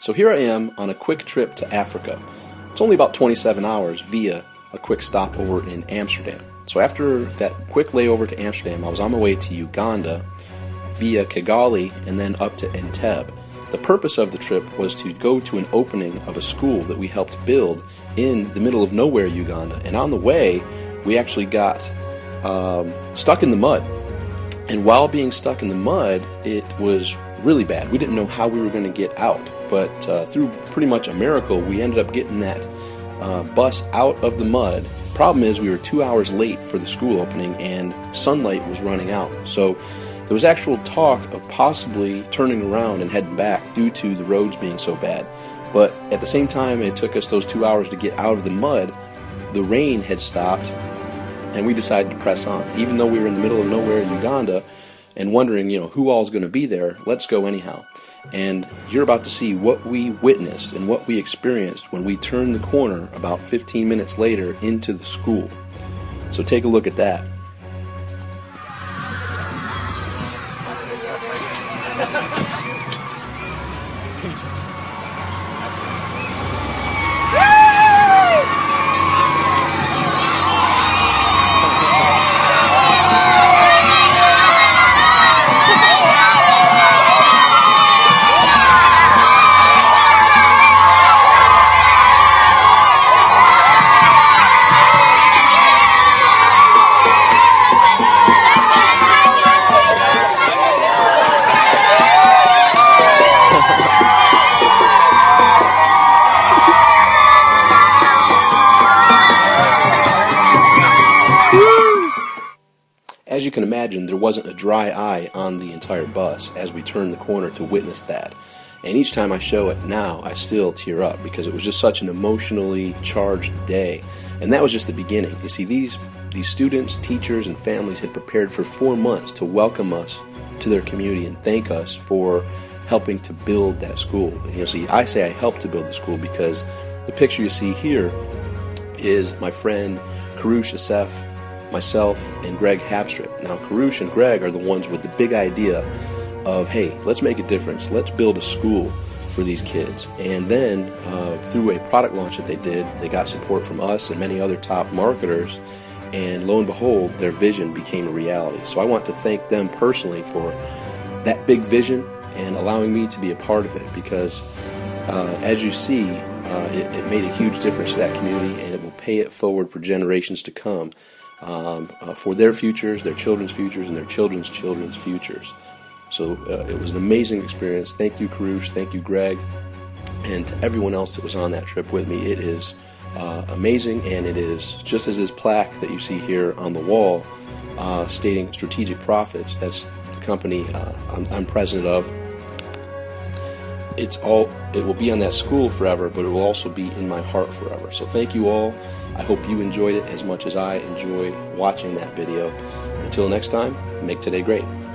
So here I am on a quick trip to Africa. It's only about 27 hours via a quick stopover in Amsterdam. So after that quick layover to Amsterdam, I was on my way to Uganda via Kigali and then up to Entebbe. The purpose of the trip was to go to an opening of a school that we helped build in the middle of nowhere, Uganda. And on the way, we actually got stuck in the mud. And while being stuck in the mud, it was really bad. We didn't know how we were going to get out. But through pretty much a miracle, we ended up getting that bus out of the mud. Problem is, we were 2 hours late for the school opening and sunlight was running out. So there was actual talk of possibly turning around and heading back due to the roads being so bad. But at the same time it took us those 2 hours to get out of the mud, the rain had stopped and we decided to press on. Even though we were in the middle of nowhere in Uganda and wondering, who all is going to be there, let's go anyhow. And you're about to see what we witnessed and what we experienced when we turned the corner about 15 minutes later into the school. So take a look at that. As you can imagine, there wasn't a dry eye on the entire bus as we turned the corner to witness that. And each time I show it now, I still tear up because it was just such an emotionally charged day. And that was just the beginning. You see, these students, teachers, and families had prepared for 4 months to welcome us to their community and thank us for helping to build that school. See, I say I helped to build the school because the picture you see here is my friend Karush Asef, myself, and Greg Hapstrip. Now, Karush and Greg are the ones with the big idea of, hey, let's make a difference. Let's build a school for these kids. And then, through a product launch that they did, they got support from us and many other top marketers, and lo and behold, their vision became a reality. So I want to thank them personally for that big vision and allowing me to be a part of it because, as you see, it made a huge difference to that community, and it will pay it forward for generations to come. For their futures, their children's futures, and their children's children's futures. So it was an amazing experience. Thank you, Karush. Thank you, Greg. And to everyone else that was on that trip with me. It is amazing, and it is just as this plaque that you see here on the wall stating Strategic Profits. That's the company I'm president of. It will be on that school forever, but it will also be in my heart forever. So thank you all. I hope you enjoyed it as much as I enjoy watching that video. Until next time, make today great.